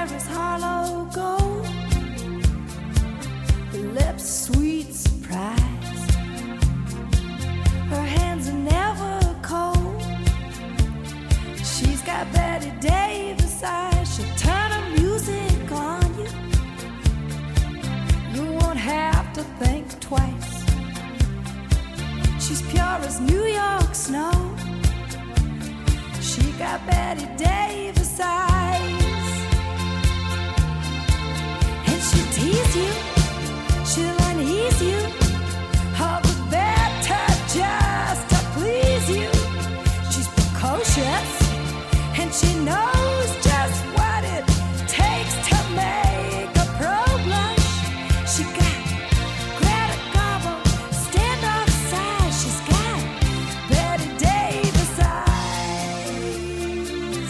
hair is hollow gold, her lips sweet surprise, her hands are never cold. She's got Betty Davis eyes, she'll turn her music on you. You won't have to think twice. She's pure as New York snow. She got Betty Davis eyes. And she'll tease you, she'll unease you, all the better just to please you. She's precocious, and she knows just what it takes to make a pro blush. She got Greta Garbo, stand off side. She's got Betty Davis eyes.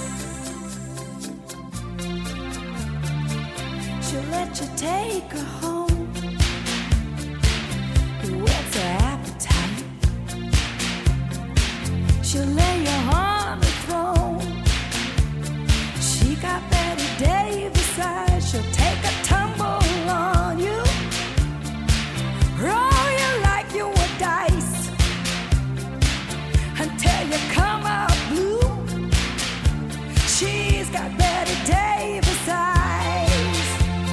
She'll let you take her home, whet's her appetite. She'll lay you on the throne. She got Betty Davis eyes. She'll take a tumble on you, roll you like you were dice, until you come out blue. She's got Betty Davis eyes.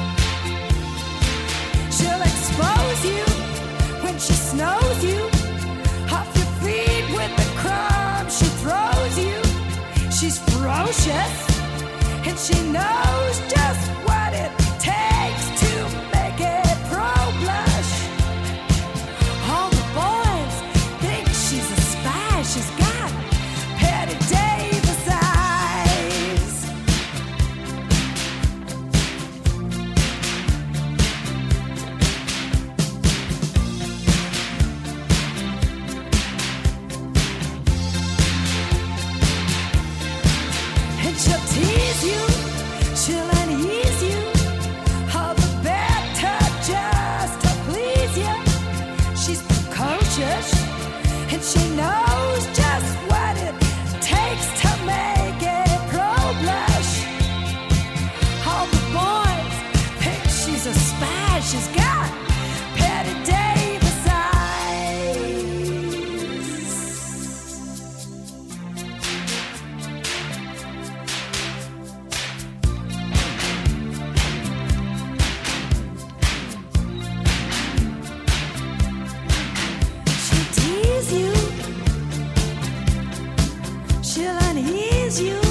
She'll expose you when she snows you off your feet with the crumbs she throws you. She's ferocious, and she knows just what it takes to make it pro blush. All the boys think she's a spy. She's got Betty Davis eyes. And she'll tease you, she'll unease you, all the better just to please you. She's precocious, and she knows just what it takes to make it pro blush. All the boys think she's a spy. She's got Betty Davis eyes. She'll tease you, she'll unease you,